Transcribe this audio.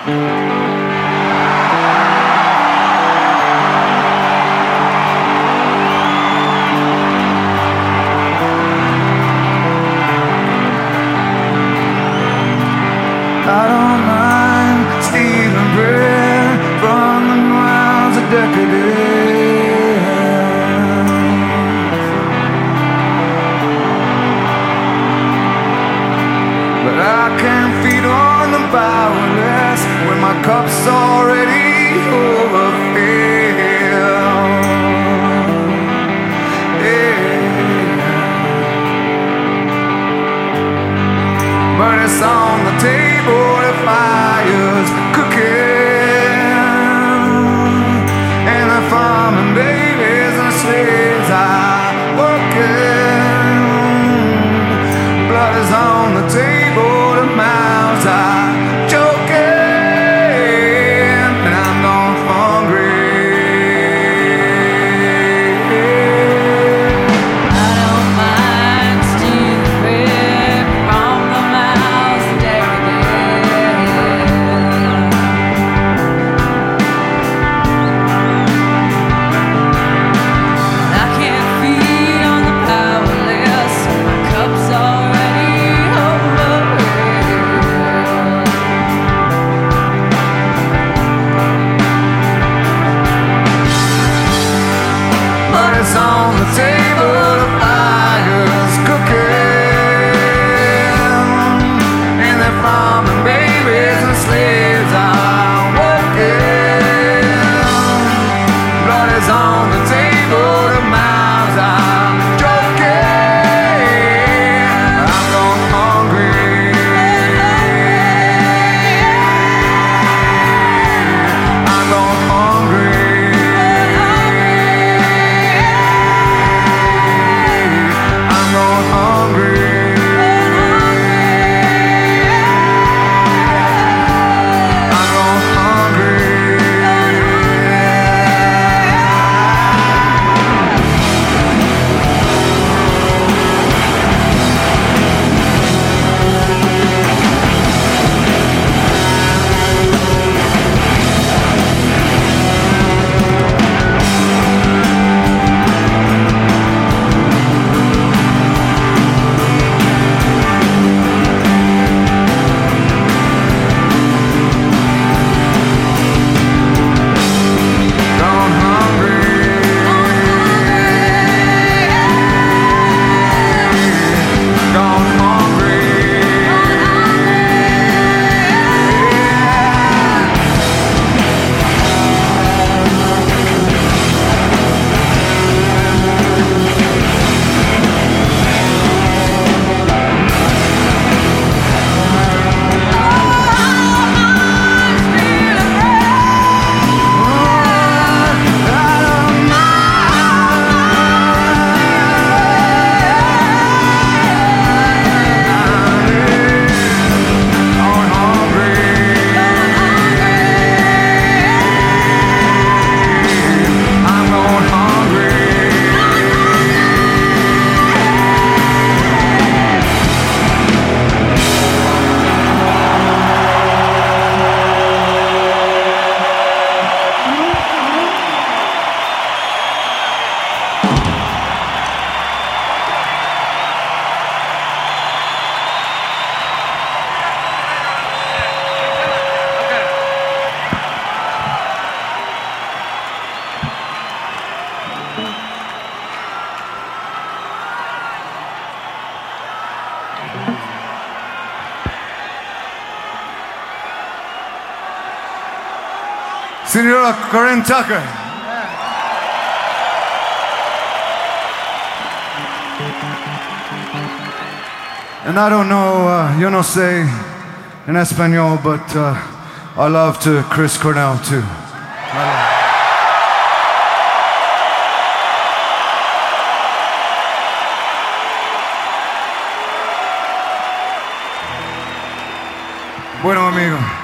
I don't mind stealing bread from the mouths of decadence, but I can't feed on the powerless when my cup's already overfilled. But it's on the table, the fire's cooking, and the farming babies and the slaves are working. Blood is on the table, the mouths are choking, and I'm gone hungry. It's on the table, the fire's cooking, and the farming babies and slaves are working. Blood is on the table, the mouths are choking. I'm going hungry. I'm going hungry. Senora Corinne Tucker. And I don't know, yo no sé in Espanol, but I love to Chris Cornell too. Bueno, amigo.